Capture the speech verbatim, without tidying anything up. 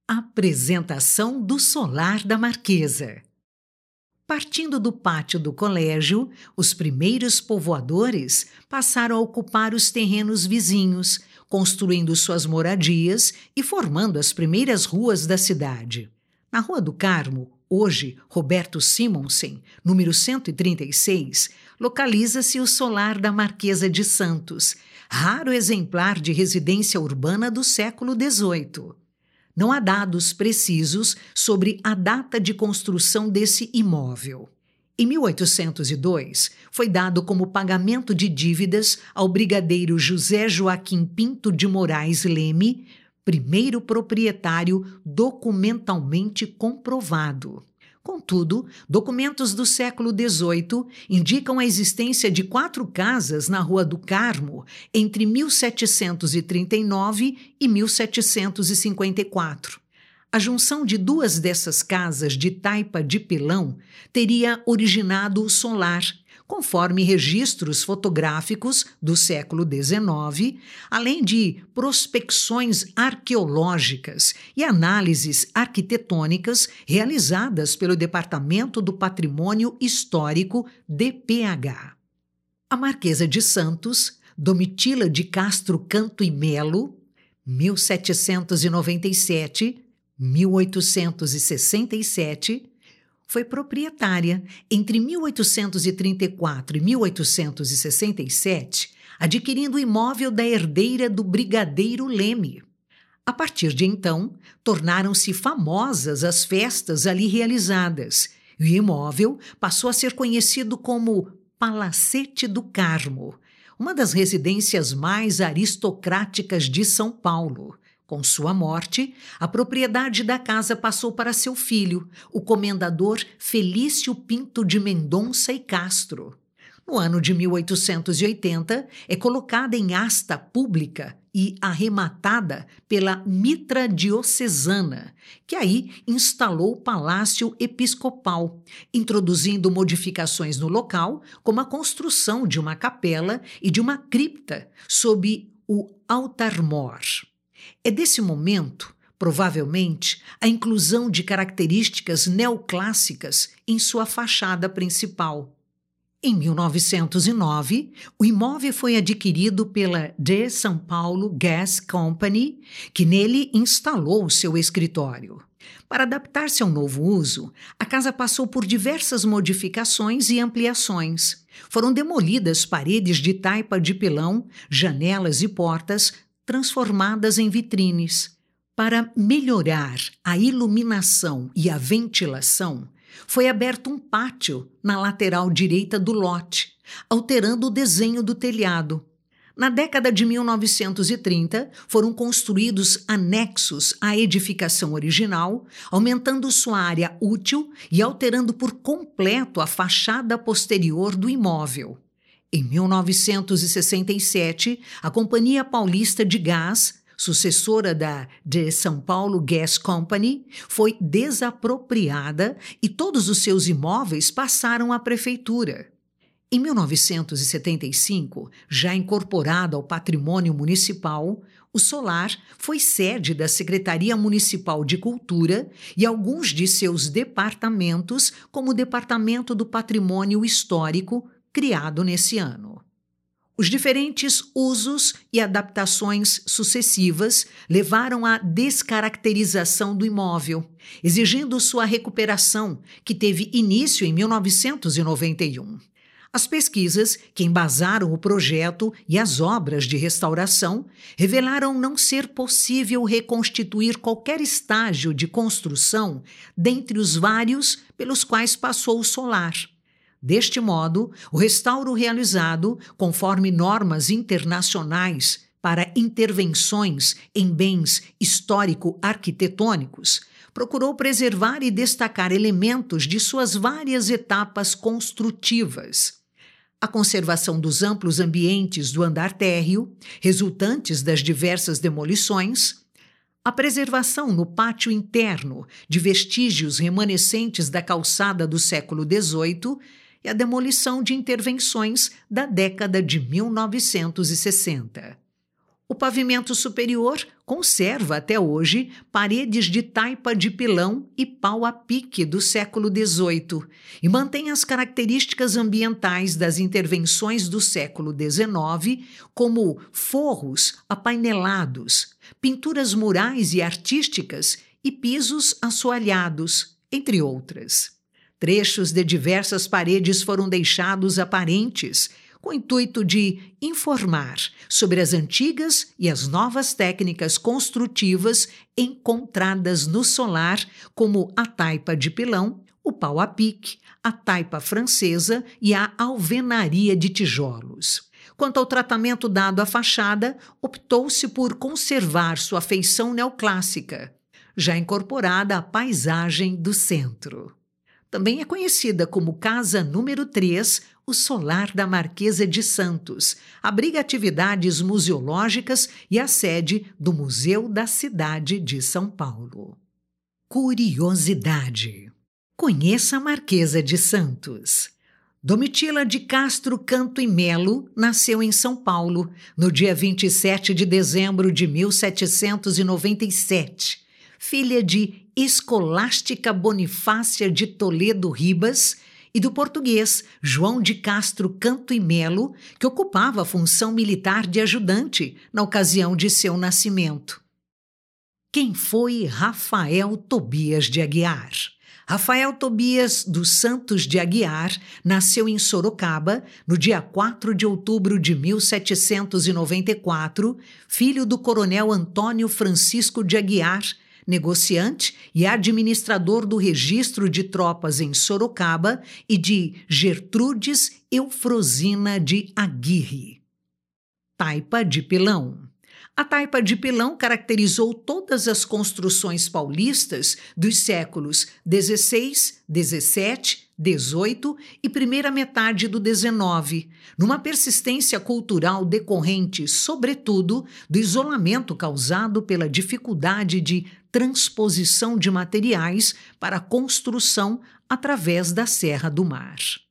Apresentação do solar da Marquesa. Partindo do pátio do colégio, os primeiros povoadores passaram a ocupar os terrenos vizinhos, construindo suas moradias e formando as primeiras ruas da cidade. Na Rua do Carmo, hoje Roberto Simonsen, número cento e trinta e seis, localiza-se o solar da Marquesa de Santos, raro exemplar de residência urbana do século dezoito. Não há dados precisos sobre a data de construção desse imóvel. Em mil oitocentos e dois, foi dado como pagamento de dívidas ao brigadeiro José Joaquim Pinto de Moraes Leme, primeiro proprietário documentalmente comprovado. Contudo, documentos do século dezoito indicam a existência de quatro casas na Rua do Carmo entre mil setecentos e trinta e nove e mil setecentos e cinquenta e quatro. A junção de duas dessas casas de taipa de pilão teria originado o solar, conforme registros fotográficos do século dezenove, além de prospecções arqueológicas e análises arquitetônicas realizadas pelo Departamento do Patrimônio Histórico D P H. A Marquesa de Santos, Domitila de Castro Canto e Melo, mil setecentos e noventa e sete a mil oitocentos e sessenta e sete, foi proprietária, entre mil oitocentos e trinta e quatro e mil oitocentos e sessenta e sete, adquirindo o imóvel da herdeira do brigadeiro Leme. A partir de então, tornaram-se famosas as festas ali realizadas, e o imóvel passou a ser conhecido como Palacete do Carmo, uma das residências mais aristocráticas de São Paulo. Com sua morte, a propriedade da casa passou para seu filho, o comendador Felício Pinto de Mendonça e Castro. No ano de mil oitocentos e oitenta, é colocada em asta pública e arrematada pela Mitra Diocesana, que aí instalou o Palácio Episcopal, introduzindo modificações no local, como a construção de uma capela e de uma cripta sob o altar-mor. É desse momento, provavelmente, a inclusão de características neoclássicas em sua fachada principal. Em mil novecentos e nove, o imóvel foi adquirido pela de São Paulo Gas Company, que nele instalou o seu escritório. Para adaptar-se ao novo uso, a casa passou por diversas modificações e ampliações. Foram demolidas paredes de taipa de pilão, janelas e portas, transformadas em vitrines. Para melhorar a iluminação e a ventilação, foi aberto um pátio na lateral direita do lote, alterando o desenho do telhado. Na década de mil novecentos e trinta, foram construídos anexos à edificação original, aumentando sua área útil e alterando por completo a fachada posterior do imóvel. Em mil novecentos e sessenta e sete, a Companhia Paulista de Gás, sucessora da de São Paulo Gas Company, foi desapropriada e todos os seus imóveis passaram à prefeitura. Em mil novecentos e setenta e cinco, já incorporado ao patrimônio municipal, o solar foi sede da Secretaria Municipal de Cultura e alguns de seus departamentos, como o Departamento do Patrimônio Histórico, criado nesse ano. Os diferentes usos e adaptações sucessivas levaram à descaracterização do imóvel, exigindo sua recuperação, que teve início em mil novecentos e noventa e um. As pesquisas que embasaram o projeto e as obras de restauração revelaram não ser possível reconstituir qualquer estágio de construção dentre os vários pelos quais passou o solar. Deste modo, o restauro realizado, conforme normas internacionais para intervenções em bens histórico-arquitetônicos, procurou preservar e destacar elementos de suas várias etapas construtivas. A conservação dos amplos ambientes do andar térreo, resultantes das diversas demolições, a preservação no pátio interno de vestígios remanescentes da calçada do século dezoito e a demolição de intervenções da década de mil novecentos e sessenta. O pavimento superior conserva até hoje paredes de taipa de pilão e pau a pique do século dezoito e mantém as características ambientais das intervenções do século dezenove, como forros apainelados, pinturas murais e artísticas e pisos assoalhados, entre outras. Trechos de diversas paredes foram deixados aparentes, com o intuito de informar sobre as antigas e as novas técnicas construtivas encontradas no solar, como a taipa de pilão, o pau a pique, a taipa francesa e a alvenaria de tijolos. Quanto ao tratamento dado à fachada, optou-se por conservar sua feição neoclássica, já incorporada à paisagem do centro. Também é conhecida como Casa Número três, o Solar da Marquesa de Santos. Abriga atividades museológicas e a sede do Museu da Cidade de São Paulo. Curiosidade: conheça a Marquesa de Santos. Domitila de Castro Canto e Melo nasceu em São Paulo no dia vinte e sete de dezembro de mil setecentos e noventa e sete, filha de Escolástica Bonifácia de Toledo Ribas e do português João de Castro Canto e Melo, que ocupava a função militar de ajudante na ocasião de seu nascimento. Quem foi Rafael Tobias de Aguiar? Rafael Tobias dos Santos de Aguiar nasceu em Sorocaba no dia quatro de outubro de mil setecentos e noventa e quatro, filho do coronel Antônio Francisco de Aguiar, negociante e administrador do registro de tropas em Sorocaba, e de Gertrudes Eufrosina de Aguirre. Taipa de pilão. A taipa de pilão caracterizou todas as construções paulistas dos séculos dezesseis, dezessete, dezoito e primeira metade do dezenove, numa persistência cultural decorrente, sobretudo, do isolamento causado pela dificuldade de transposição de materiais para a construção através da Serra do Mar.